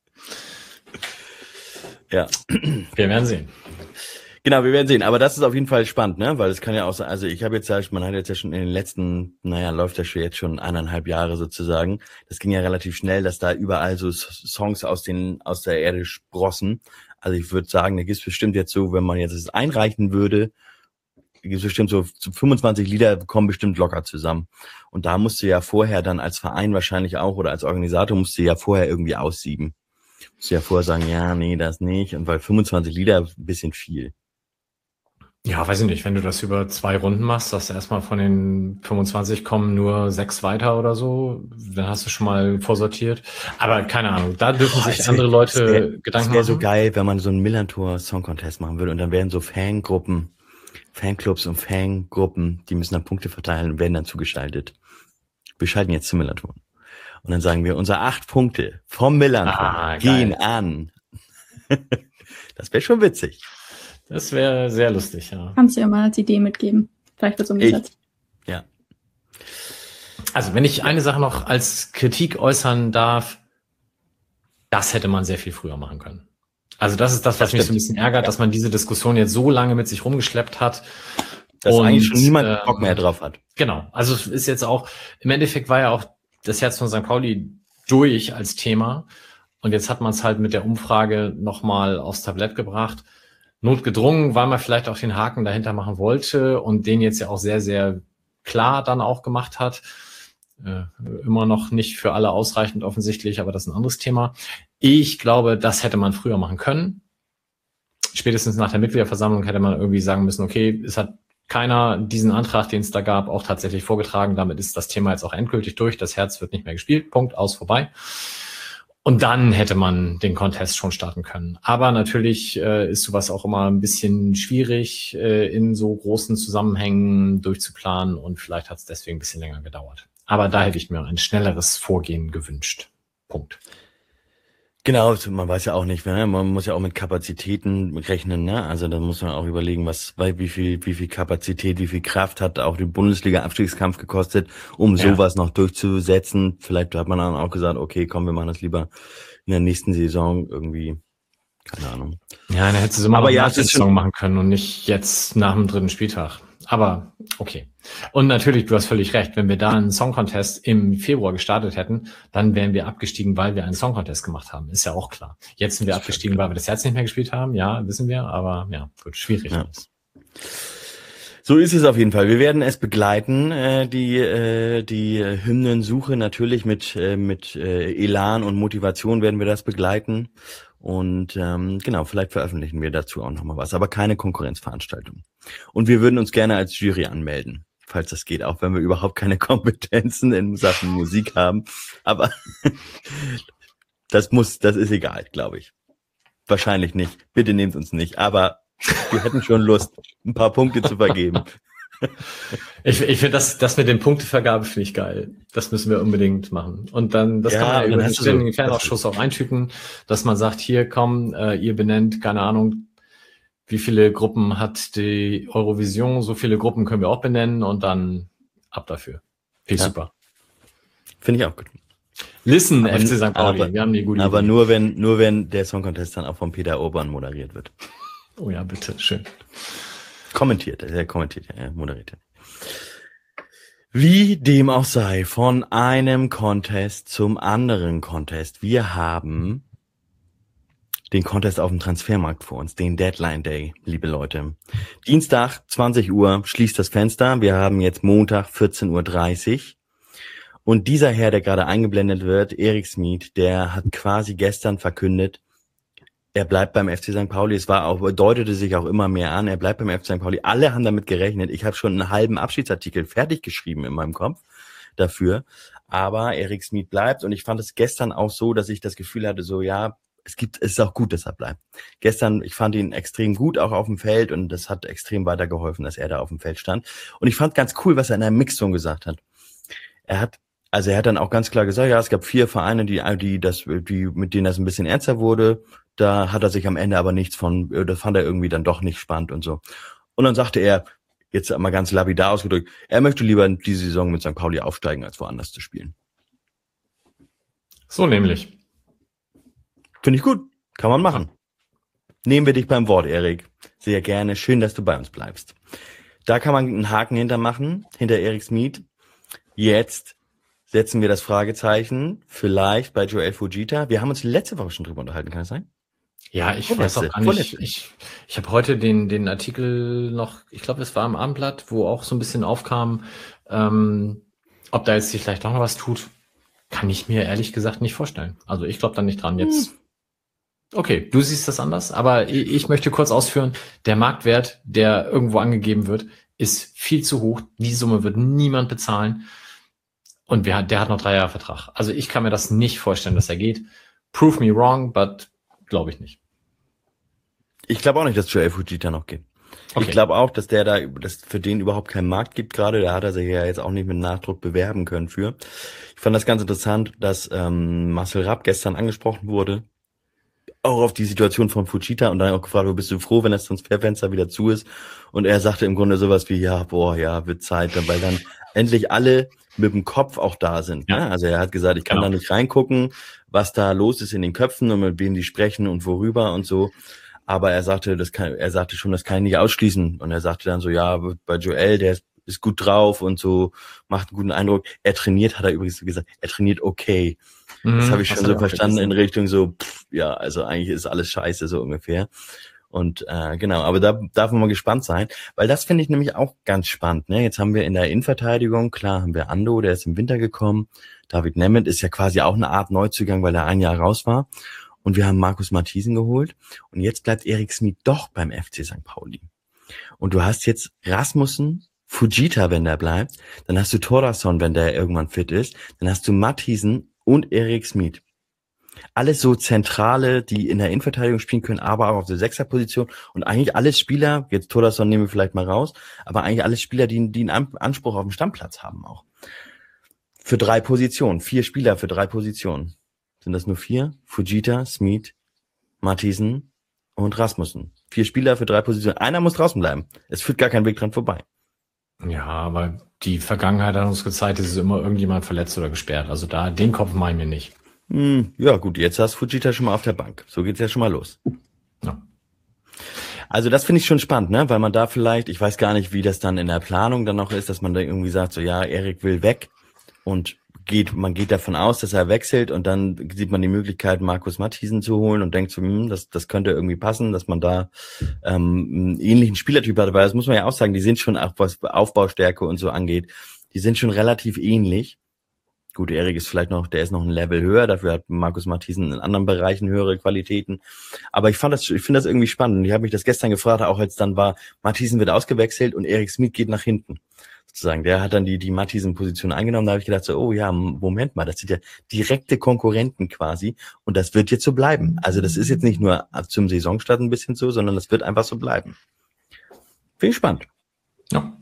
Ja. Wir werden sehen. Genau, wir werden sehen. Aber das ist auf jeden Fall spannend, ne? Weil es kann ja auch sein, also ich habe jetzt ja, man hat jetzt ja schon in den letzten, läuft das schon jetzt schon 1,5 Jahre sozusagen. Das ging ja relativ schnell, dass da überall so Songs aus der Erde sprossen. Also ich würde sagen, da gibt's bestimmt jetzt so, wenn man jetzt es einreichen würde, bestimmt so 25 Lieder kommen bestimmt locker zusammen. Und da musst du ja vorher dann als Verein wahrscheinlich auch oder als Organisator musst du ja vorher irgendwie aussieben. Musst du ja vorher sagen, ja, nee, das nicht. Und weil 25 Lieder ein bisschen viel. Ja, weiß ich nicht, wenn du das über 2 Runden machst, dass erstmal von den 25 kommen nur 6 weiter oder so, dann hast du schon mal vorsortiert. Aber keine Ahnung, da dürfen sich andere Leute Gedanken machen. Es wäre so geil, wenn man so einen Millantor Song Contest machen würde und dann wären so Fanclubs und Fangruppen, die müssen dann Punkte verteilen und werden dann zugeschaltet. Wir schalten jetzt zum Millantor. Und dann sagen wir, unsere 8 Punkte vom Millantor gehen an. Das wäre schon witzig. Das wäre sehr lustig, ja. Kannst du ja mal als Idee mitgeben. Vielleicht wird es umgesetzt. Ja. Also, wenn ich eine Sache noch als Kritik äußern darf, das hätte man sehr viel früher machen können. Also, das ist das, was mich so ein bisschen ärgert, dass man diese Diskussion jetzt so lange mit sich rumgeschleppt hat. Dass eigentlich schon niemand Bock mehr drauf hat. Genau. Also, es ist jetzt auch, im Endeffekt war ja auch das Herz von St. Pauli durch als Thema. Und jetzt hat man es halt mit der Umfrage nochmal aufs Tablett gebracht. Notgedrungen, weil man vielleicht auch den Haken dahinter machen wollte und den jetzt ja auch sehr, sehr klar dann auch gemacht hat. Immer noch nicht für alle ausreichend offensichtlich, aber das ist ein anderes Thema. Ich glaube, das hätte man früher machen können. Spätestens nach der Mitgliederversammlung hätte man irgendwie sagen müssen, okay, es hat keiner diesen Antrag, den es da gab, auch tatsächlich vorgetragen. Damit ist das Thema jetzt auch endgültig durch. Das Herz wird nicht mehr gespielt. Punkt, aus, vorbei. Und dann hätte man den Contest schon starten können. Aber natürlich ist sowas auch immer ein bisschen schwierig, in so großen Zusammenhängen durchzuplanen. Und vielleicht hat es deswegen ein bisschen länger gedauert. Aber da hätte ich mir ein schnelleres Vorgehen gewünscht. Punkt. Genau, man weiß ja auch nicht, ne? Man muss ja auch mit Kapazitäten rechnen, ne? Also da muss man auch überlegen, wie viel Kapazität, wie viel Kraft hat auch den Bundesliga-Abstiegskampf gekostet, um sowas noch durchzusetzen. Vielleicht hat man dann auch gesagt, okay, komm, wir machen das lieber in der nächsten Saison irgendwie, keine Ahnung. Ja, dann hättest du es immer noch nach der Saison machen können und nicht jetzt nach dem 3. Spieltag. Aber okay. Und natürlich, du hast völlig recht, wenn wir da einen Song Contest im Februar gestartet hätten, dann wären wir abgestiegen, weil wir einen Song Contest gemacht haben. Ist ja auch klar. Jetzt sind wir abgestiegen, weil wir das Herz nicht mehr gespielt haben. Ja, wissen wir, aber ja, wird schwierig. Ja. So ist es auf jeden Fall. Wir werden es begleiten, die Hymnensuche natürlich mit Elan und Motivation werden wir das begleiten. Und genau, vielleicht veröffentlichen wir dazu auch nochmal was, aber keine Konkurrenzveranstaltung. Und wir würden uns gerne als Jury anmelden, falls das geht, auch wenn wir überhaupt keine Kompetenzen in Sachen Musik haben. Aber das ist egal, glaube ich. Wahrscheinlich nicht. Bitte nehmt uns nicht. Aber wir hätten schon Lust, ein paar Punkte zu vergeben. Ich finde das mit den Punktevergabe finde ich geil. Das müssen wir unbedingt machen. Und dann, das kann man ja über den ständigen Fanausschuss auch eintüten, dass man sagt, hier komm, ihr benennt, keine Ahnung, wie viele Gruppen hat die Eurovision, so viele Gruppen können wir auch benennen und dann ab dafür. Finde ich super. Finde ich auch gut. Listen, FC St. Pauli, wir haben die gute Aber Idee. nur wenn der Song Contest dann auch von Peter Urban moderiert wird. Oh ja, bitte, schön. Kommentiert, er moderiert. Wie dem auch sei, von einem Contest zum anderen Contest. Wir haben den Contest auf dem Transfermarkt vor uns, den Deadline Day, liebe Leute. Dienstag, 20 Uhr, schließt das Fenster. Wir haben jetzt Montag, 14.30 Uhr. Und dieser Herr, der gerade eingeblendet wird, Erik Smith, der hat quasi gestern verkündet, er bleibt beim FC St. Pauli. Es deutete sich auch immer mehr an. Er bleibt beim FC St. Pauli. Alle haben damit gerechnet. Ich habe schon einen halben Abschiedsartikel fertig geschrieben in meinem Kopf dafür. Aber Erik Smith bleibt. Und ich fand es gestern auch so, dass ich das Gefühl hatte, so ja, es ist auch gut, dass er bleibt. Gestern, ich fand ihn extrem gut, auch auf dem Feld. Und das hat extrem weitergeholfen, dass er da auf dem Feld stand. Und ich fand ganz cool, was er in der Mixzone gesagt hat. Er hat dann auch ganz klar gesagt, ja, es gab 4 Vereine, mit denen das ein bisschen ernster wurde. Da hat er sich am Ende aber nichts von, das fand er irgendwie dann doch nicht spannend und so. Und dann sagte er, jetzt mal ganz lapidar ausgedrückt, er möchte lieber diese Saison mit St. Pauli aufsteigen, als woanders zu spielen. So nämlich. Finde ich gut. Kann man machen. Nehmen wir dich beim Wort, Erik. Sehr gerne. Schön, dass du bei uns bleibst. Da kann man einen Haken hinter Erik Smith. Jetzt setzen wir das Fragezeichen vielleicht bei Joel Fujita. Wir haben uns letzte Woche schon drüber unterhalten, kann das sein? Ja, ich weiß auch gar nicht. Ich habe heute den Artikel noch, ich glaube, es war im Abendblatt, wo auch so ein bisschen aufkam, ob da jetzt sich vielleicht noch was tut, kann ich mir ehrlich gesagt nicht vorstellen. Also ich glaube da nicht dran jetzt. Okay, du siehst das anders, aber ich möchte kurz ausführen, der Marktwert, der irgendwo angegeben wird, ist viel zu hoch. Die Summe wird niemand bezahlen. Und der hat noch 3 Jahre Vertrag. Also ich kann mir das nicht vorstellen, dass er geht. Prove me wrong, but glaube ich nicht. Ich glaube auch nicht, dass Joel Fujita noch geht. Okay. Ich glaube auch, dass dass für den überhaupt keinen Markt gibt gerade. Da hat er sich ja jetzt auch nicht mit Nachdruck bewerben können für. Ich fand das ganz interessant, dass Marcel Rapp gestern angesprochen wurde. Auch auf die Situation von Fujita und dann auch gefragt, bist du froh, wenn das Transferfenster wieder zu ist? Und er sagte im Grunde sowas wie, wird Zeit, weil dann endlich alle mit dem Kopf auch da sind. Ja. Ne? Also er hat gesagt, ich kann da nicht reingucken, was da los ist in den Köpfen und mit wem die sprechen und worüber und so. Aber er sagte schon, das kann ich nicht ausschließen. Und er sagte dann so, bei Joel, der ist gut drauf und so, macht einen guten Eindruck. Er trainiert, hat er übrigens gesagt, er trainiert okay. Das habe ich schon so verstanden in Richtung so, also eigentlich ist alles scheiße, so ungefähr. Und genau, aber da darf man mal gespannt sein, weil das finde ich nämlich auch ganz spannend. Ne? Jetzt haben wir in der Innenverteidigung, klar haben wir Ando, der ist im Winter gekommen. David Nemeth ist ja quasi auch eine Art Neuzugang, weil er 1 Jahr raus war. Und wir haben Markus Matthiesen geholt. Und jetzt bleibt Erik Smith doch beim FC St. Pauli. Und du hast jetzt Rasmussen, Fujita, wenn der bleibt. Dann hast du Thordarson, wenn der irgendwann fit ist. Dann hast du Matthiesen und Erik Smith. Alles so Zentrale, die in der Innenverteidigung spielen können, aber auch auf der Sechserposition. Und eigentlich alles Spieler, jetzt Thordarson nehmen wir vielleicht mal raus, aber eigentlich alles Spieler, die einen Anspruch auf den Stammplatz haben auch. Für 3 Positionen. 4 Spieler für 3 Positionen. Sind das nur 4? Fujita, Smith, Matthiesen und Rasmussen. 4 Spieler für 3 Positionen. Einer muss draußen bleiben. Es führt gar kein Weg dran vorbei. Ja, aber die Vergangenheit hat uns gezeigt, es ist immer irgendjemand verletzt oder gesperrt. Also den Kopf mache ich mir nicht. Ja gut, jetzt hast Fujita schon mal auf der Bank. So geht's ja schon mal los. Ja. Also das finde ich schon spannend, ne? Weil man da vielleicht, ich weiß gar nicht, wie das dann in der Planung dann noch ist, dass man da irgendwie sagt, so Erik will weg und man geht davon aus, dass er wechselt und dann sieht man die Möglichkeit, Markus Matthiesen zu holen und denkt so, das könnte irgendwie passen, dass man da einen ähnlichen Spielertyp hat, weil das muss man ja auch sagen, die sind schon, auch was Aufbaustärke und so angeht, die sind schon relativ ähnlich. Gut, Erik ist vielleicht der ist noch ein Level höher, dafür hat Markus Matthiesen in anderen Bereichen höhere Qualitäten. Aber ich finde das irgendwie spannend. Und ich habe mich das gestern gefragt, auch als dann war, Matthiesen wird ausgewechselt und Erik Smith geht nach hinten. Sozusagen, der hat dann die Matthiesen-Position eingenommen. Da habe ich gedacht so, Moment mal, das sind ja direkte Konkurrenten quasi und das wird jetzt so bleiben. Also das ist jetzt nicht nur zum Saisonstart ein bisschen so, sondern das wird einfach so bleiben. Finde ich spannend. Ja.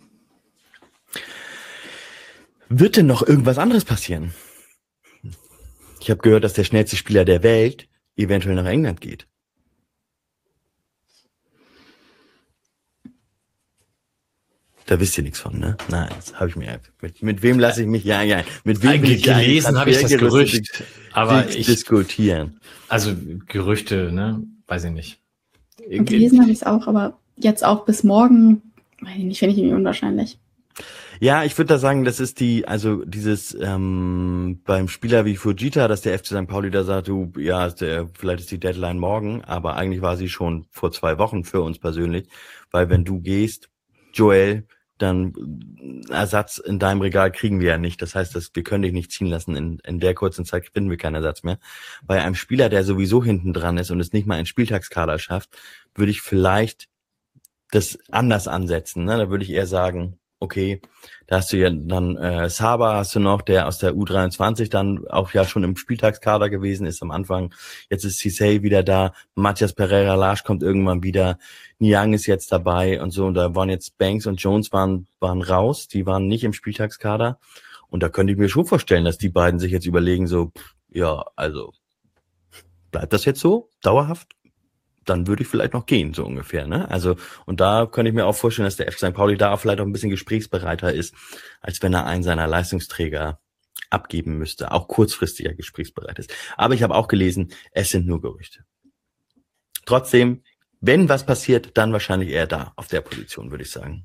Wird denn noch irgendwas anderes passieren? Ich habe gehört, dass der schnellste Spieler der Welt eventuell nach England geht. Da wisst ihr nichts von, ne? Nein, das habe ich mir. Mit wem lasse ich mich? Ja. Mit wem gelesen habe ich das Gerücht, aber diskutieren. Also Gerüchte, ne? Weiß ich nicht. Gelesen habe ich es auch, aber jetzt auch bis morgen, weiß ich nicht, finde ich irgendwie unwahrscheinlich. Ja, ich würde da sagen, das ist dieses beim Spieler wie Fujita, dass der FC St. Pauli da sagt, vielleicht ist die Deadline morgen, aber eigentlich war sie schon vor 2 Wochen für uns persönlich, weil wenn du gehst, Joel, dann Ersatz in deinem Regal kriegen wir ja nicht. Das heißt, wir können dich nicht ziehen lassen. In der kurzen Zeit finden wir keinen Ersatz mehr. Bei einem Spieler, der sowieso hinten dran ist und es nicht mal einen Spieltagskader schafft, würde ich vielleicht das anders ansetzen. Ne? Da würde ich eher sagen, okay, da hast du ja dann Saba hast du noch, der aus der U23 dann auch ja schon im Spieltagskader gewesen ist am Anfang. Jetzt ist Cissé wieder da, Matthias Pereira Lage kommt irgendwann wieder, Niang ist jetzt dabei und so. Und da waren jetzt Banks und Jones waren raus, die waren nicht im Spieltagskader. Und da könnte ich mir schon vorstellen, dass die beiden sich jetzt überlegen, so, also bleibt das jetzt so dauerhaft? Dann würde ich vielleicht noch gehen, so ungefähr, ne? Also, und da könnte ich mir auch vorstellen, dass der FC St. Pauli da vielleicht auch ein bisschen gesprächsbereiter ist, als wenn er einen seiner Leistungsträger abgeben müsste, auch kurzfristiger gesprächsbereit ist. Aber ich habe auch gelesen, es sind nur Gerüchte. Trotzdem, wenn was passiert, dann wahrscheinlich eher da, auf der Position, würde ich sagen.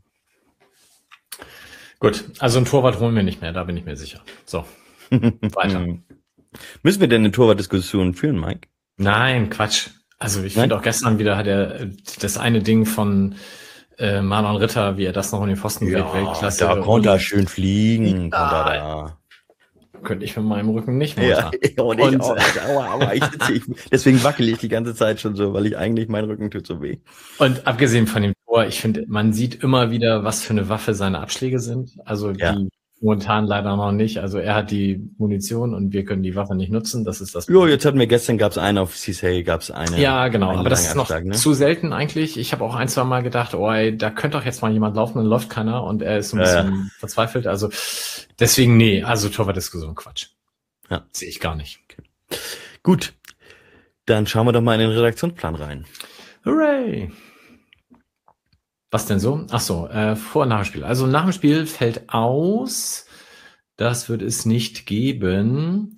Gut, also einen Torwart holen wir nicht mehr, da bin ich mir sicher. So, weiter. Müssen wir denn eine Torwartdiskussion führen, Mike? Nein, Quatsch. Also ich finde auch gestern wieder hat er das eine Ding von Marlon Ritter, wie er das noch in den Pfosten Ja, Weltklasse. da konnte er schön fliegen. Ja. Könnte ich mit meinem Rücken nicht Ja, momentan. und ich auch nicht. Aber ich sitze, deswegen wackele ich die ganze Zeit schon so, weil ich eigentlich, mein Rücken tut so weh. Und abgesehen von dem Tor, ich finde, man sieht immer wieder, was für eine Waffe seine Abschläge sind. Also die momentan leider noch nicht. Also er hat die Munition und wir können die Waffe nicht nutzen. Das ist das. Jo, jetzt hatten wir gestern, gab's eine auf Cissé, gab's eine. Ja, genau. Aber das ist noch ne? zu selten eigentlich. Ich habe auch ein, zwei Mal gedacht, oh ey, da könnte doch jetzt mal jemand laufen, dann läuft keiner und er ist so ein bisschen verzweifelt. Also deswegen, also Torwartdiskussion, Quatsch. Ja. Sehe ich gar nicht. Okay. Gut. Dann schauen wir doch mal in den Redaktionsplan rein. Hooray! Was denn so? Ach so, Vor- und nach dem Spiel. Also nach dem Spiel fällt aus, das wird es nicht geben,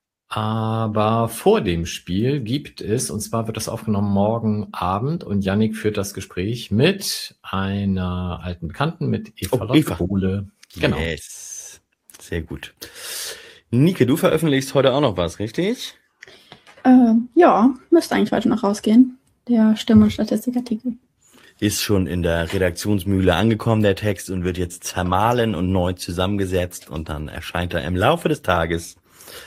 aber vor dem Spiel gibt es, und zwar wird das aufgenommen morgen Abend und Yannick führt das Gespräch mit einer alten Bekannten, mit Eva Lotte. Genau. Yes. Sehr gut. Nike, du veröffentlichst heute auch noch was, richtig? Ja, müsste eigentlich heute noch rausgehen. Der Stimm- und Statistikartikel. Ist schon in der Redaktionsmühle angekommen, der Text, und wird jetzt zermahlen und neu zusammengesetzt und dann erscheint er im Laufe des Tages.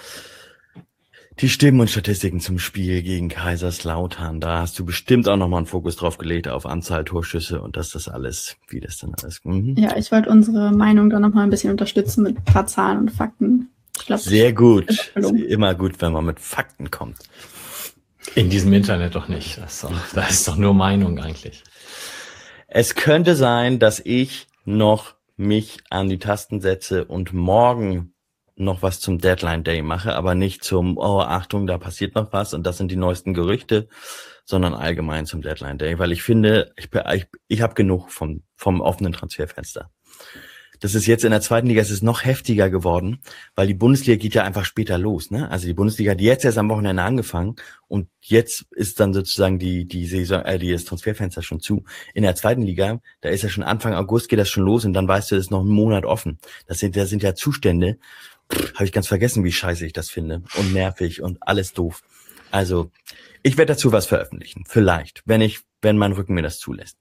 Die Stimmen und Statistiken zum Spiel gegen Kaiserslautern. Da hast du bestimmt auch nochmal einen Fokus drauf gelegt auf Anzahl Torschüsse und das alles, wie das dann alles. Ja, ich wollte unsere Meinung da nochmal ein bisschen unterstützen mit ein paar Zahlen und Fakten. Ich glaub, sehr gut. Ist immer gut, wenn man mit Fakten kommt. In diesem Internet doch nicht. Das ist doch nur Meinung eigentlich. Es könnte sein, dass ich noch mich an die Tasten setze und morgen noch was zum Deadline Day mache, aber nicht zum, oh Achtung, da passiert noch was und das sind die neuesten Gerüchte, sondern allgemein zum Deadline Day, weil ich finde, ich habe genug vom offenen Transferfenster. Das ist jetzt in der zweiten Liga, es ist noch heftiger geworden, weil die Bundesliga geht ja einfach später los, ne? Also die Bundesliga hat jetzt erst am Wochenende angefangen und jetzt ist dann sozusagen die Saison, das Transferfenster schon zu. In der zweiten Liga, da ist ja schon Anfang August geht das schon los und dann weißt du, das ist noch einen Monat offen. Das sind ja Zustände, habe ich ganz vergessen, wie scheiße ich das finde und nervig und alles doof. Also, ich werde dazu was veröffentlichen, vielleicht, wenn mein Rücken mir das zulässt.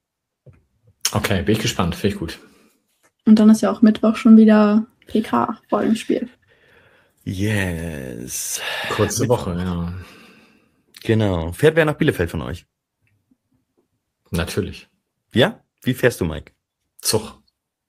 Okay, bin ich gespannt, finde ich gut. Und dann ist ja auch Mittwoch schon wieder PK vor dem Spiel. Yes. Kurze Woche, ja. Genau. Fährt wer nach Bielefeld von euch? Natürlich. Ja? Wie fährst du, Mike? Zug.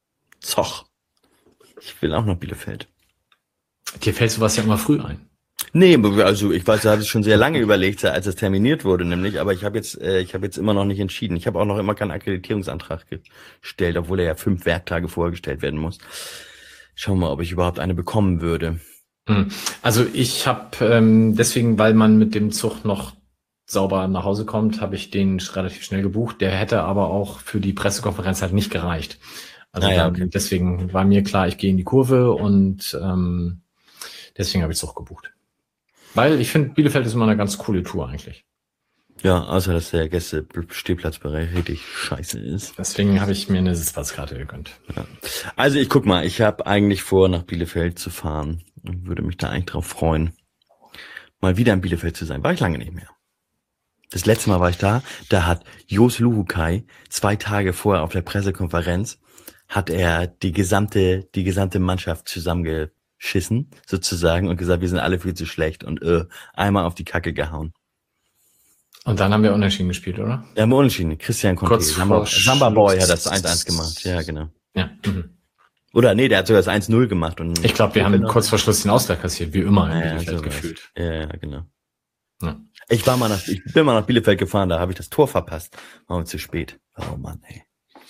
Ich will auch nach Bielefeld. Dir fällt sowas ja immer früh ein. Nee, also ich weiß, da habe ich schon sehr lange überlegt, als es terminiert wurde, nämlich, aber ich habe jetzt immer noch nicht entschieden. Ich habe auch noch immer keinen Akkreditierungsantrag gestellt, obwohl er ja 5 Werktage vorher gestellt werden muss. Schauen wir mal, ob ich überhaupt eine bekommen würde. Also ich habe deswegen, weil man mit dem Zug noch sauber nach Hause kommt, habe ich den relativ schnell gebucht. Der hätte aber auch für die Pressekonferenz halt nicht gereicht. Also okay. Deswegen war mir klar, ich gehe in die Kurve und deswegen habe ich Zug gebucht. Weil ich finde, Bielefeld ist immer eine ganz coole Tour eigentlich. Ja, außer dass der Gäste-Stehplatzbereich richtig scheiße ist. Deswegen habe ich mir eine Sitzplatzkarte gegönnt. Ja. Also ich guck mal, ich habe eigentlich vor, nach Bielefeld zu fahren und würde mich da eigentlich drauf freuen, mal wieder in Bielefeld zu sein. War ich lange nicht mehr. Das letzte Mal war ich da hat Jos Luhukai 2 Tage vorher auf der Pressekonferenz hat er die gesamte Mannschaft zusammengeschissen, sozusagen, und gesagt, wir sind alle viel zu schlecht und einmal auf die Kacke gehauen. Und dann haben wir unentschieden gespielt, oder? Ja, haben wir unentschieden. Christian Conte. Samba Boy hat das 1-1 gemacht. Ja, genau. Ja. Mhm. Oder nee, der hat sogar das 1-0 gemacht. Und ich glaube, wir haben kurz vor Schluss den Ausgleich kassiert, wie immer in Bielefeld so gefühlt. Ja, genau. Ja. Ich bin mal nach Bielefeld gefahren, da habe ich das Tor verpasst. War mir zu spät. Oh Mann, ey.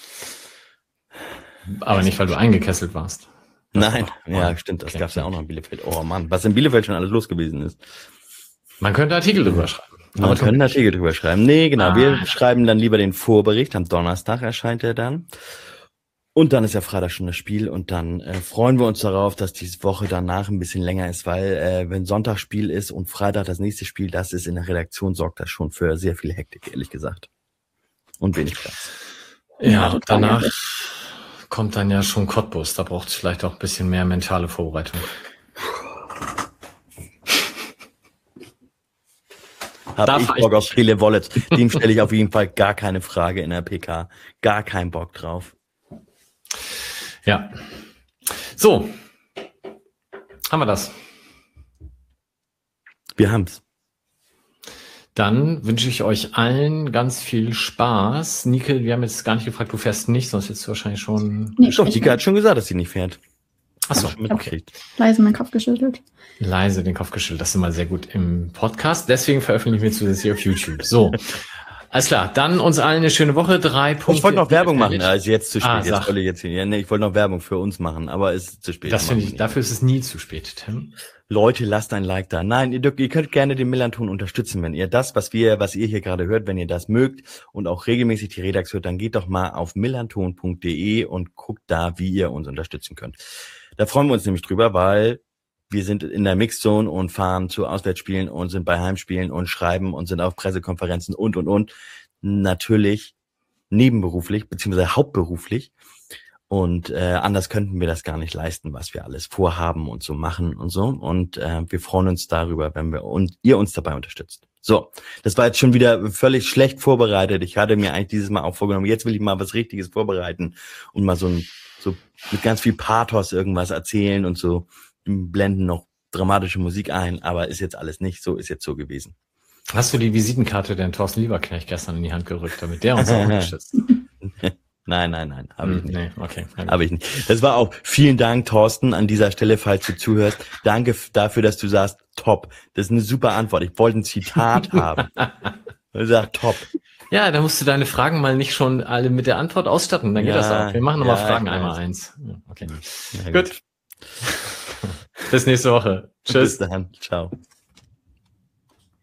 Aber nicht, weil du eingekesselt warst. Nein, ja, stimmt, das gab's ja auch noch in Bielefeld. Oh Mann, was in Bielefeld schon alles los gewesen ist. Man könnte Artikel drüber schreiben. Man könnte einen Artikel drüber schreiben. Nee, genau, wir schreiben dann lieber den Vorbericht. Am Donnerstag erscheint er dann. Und dann ist ja Freitag schon das Spiel und dann freuen wir uns darauf, dass diese Woche danach ein bisschen länger ist, weil wenn Sonntag Spiel ist und Freitag das nächste Spiel, das ist in der Redaktion, sorgt das schon für sehr viel Hektik, ehrlich gesagt. Und wenig Platz. Ja, danach kommt dann ja schon Cottbus, da braucht es vielleicht auch ein bisschen mehr mentale Vorbereitung. Hab ich Bock auf Tele-Wallets. Dem stelle ich auf jeden Fall gar keine Frage in der PK. Gar keinen Bock drauf. Ja. So. Haben wir das? Wir haben's. Dann wünsche ich euch allen ganz viel Spaß. Nike, wir haben jetzt gar nicht gefragt, du fährst nicht, sonst hättest du wahrscheinlich schon... Nee, Doch, Nike hat schon gesagt, dass sie nicht fährt. Achso, okay. Leise meinen Kopf geschüttelt. Leise den Kopf geschüttelt, das ist immer sehr gut im Podcast. Deswegen veröffentlichen wir zusätzlich auf YouTube. So, alles klar. Dann uns allen eine schöne Woche. 3 Punkte. Ich wollte noch Werbung machen, also jetzt zu spät. Ich wollte noch Werbung für uns machen, aber es ist zu spät. Das finde ich, dafür ist es nie zu spät, Tim. Leute, lasst ein Like da. Nein, ihr könnt gerne den Millanton unterstützen, wenn ihr das, was ihr hier gerade hört, wenn ihr das mögt und auch regelmäßig die Redax hört, dann geht doch mal auf millanton.de und guckt da, wie ihr uns unterstützen könnt. Da freuen wir uns nämlich drüber, weil wir sind in der Mixzone und fahren zu Auswärtsspielen und sind bei Heimspielen und schreiben und sind auf Pressekonferenzen und. Natürlich nebenberuflich, beziehungsweise hauptberuflich. Und anders könnten wir das gar nicht leisten, was wir alles vorhaben und so machen und so. Und wir freuen uns darüber, wenn ihr uns dabei unterstützt. So, das war jetzt schon wieder völlig schlecht vorbereitet. Ich hatte mir eigentlich dieses Mal auch vorgenommen, jetzt will ich mal was Richtiges vorbereiten und mal so mit ganz viel Pathos irgendwas erzählen und so blenden noch dramatische Musik ein, aber ist jetzt alles nicht so, ist jetzt so gewesen. Hast du die Visitenkarte den Thorsten Lieberknecht gestern in die Hand gerückt, damit der uns auch unterstützt? Nein, habe ich nicht. Nee, okay. Habe ich nicht. Das war auch, vielen Dank, Thorsten, an dieser Stelle, falls du zuhörst. Danke dafür, dass du sagst, top. Das ist eine super Antwort. Ich wollte ein Zitat haben. Du sagst, top. Ja, da musst du deine Fragen mal nicht schon alle mit der Antwort ausstatten. Dann geht das auch. Wir machen nochmal Fragen einmal eins. Ja, okay. Ja, gut. Bis nächste Woche. Tschüss. Bis dann. Ciao.